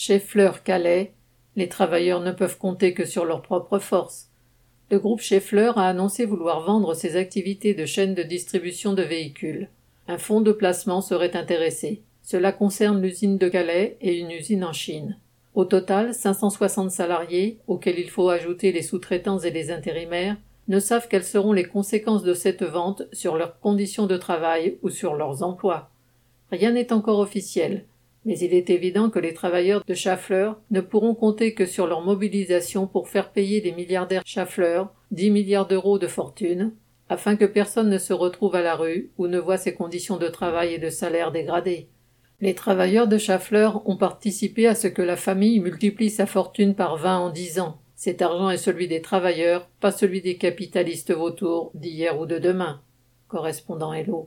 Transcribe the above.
Chez Fleur-Calais, les travailleurs ne peuvent compter que sur leurs propres forces. Le groupe Schaeffler a annoncé vouloir vendre ses activités de chaîne de distribution de véhicules. Un fonds de placement serait intéressé. Cela concerne l'usine de Calais et une usine en Chine. Au total, 560 salariés, auxquels il faut ajouter les sous-traitants et les intérimaires, ne savent quelles seront les conséquences de cette vente sur leurs conditions de travail ou sur leurs emplois. Rien n'est encore officiel, mais il est évident que les travailleurs de Schaeffler ne pourront compter que sur leur mobilisation pour faire payer les milliardaires Schaeffler 10 milliards d'euros de fortune, afin que personne ne se retrouve à la rue ou ne voit ses conditions de travail et de salaire dégradées. Les travailleurs de Schaeffler ont participé à ce que la famille multiplie sa fortune par 20 en 10 ans. Cet argent est celui des travailleurs, pas celui des capitalistes vautours d'hier ou de demain. Correspondant Hello.